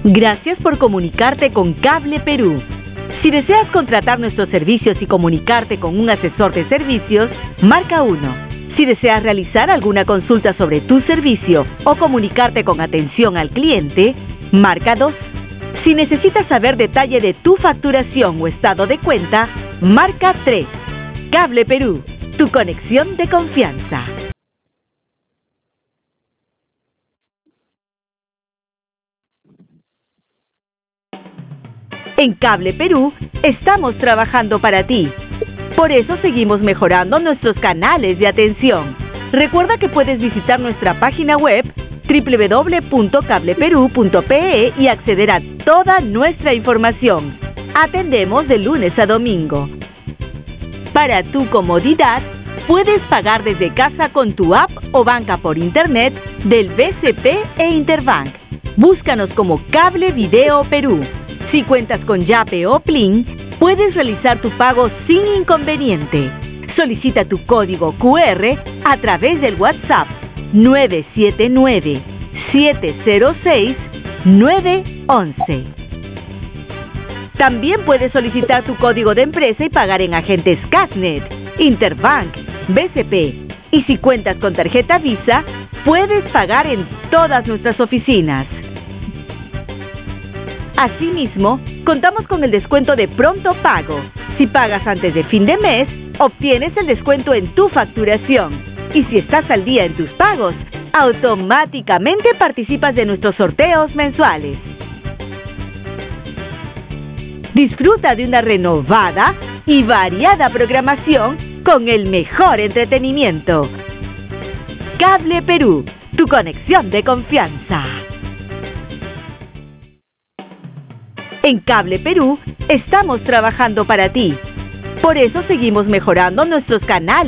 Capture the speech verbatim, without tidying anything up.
Gracias por comunicarte con Cable Perú. Si deseas contratar nuestros servicios y comunicarte con un asesor de servicios, marca uno. Si deseas realizar alguna consulta sobre tu servicio o comunicarte con atención al cliente, marca dos. Si necesitas saber detalle de tu facturación o estado de cuenta, marca tres. Cable Perú, tu conexión de confianza. En Cable Perú estamos trabajando para ti. Por eso seguimos mejorando nuestros canales de atención. Recuerda que puedes visitar nuestra página web doble u doble u doble u punto cable perú punto pe e y acceder a toda nuestra información. Atendemos de lunes a domingo. Para tu comodidad, puedes pagar desde casa con tu app o banca por internet del B C P e Interbank. Búscanos como Cable Video Perú. Si cuentas con Yape o Plin, puedes realizar tu pago sin inconveniente. Solicita tu código cu erre a través del WhatsApp nueve siete nueve, siete cero seis, nueve once. También puedes solicitar tu código de empresa y pagar en agentes Casnet, Interbank, B C P. Y si cuentas con tarjeta Visa, puedes pagar en todas nuestras oficinas. Asimismo, contamos con el descuento de pronto pago. Si pagas antes de fin de mes, obtienes el descuento en tu facturación. Y si estás al día en tus pagos, automáticamente participas de nuestros sorteos mensuales. Disfruta de una renovada y variada programación con el mejor entretenimiento. Cable Perú, tu conexión de confianza. En Cable Perú estamos trabajando para ti. Por eso seguimos mejorando nuestros canales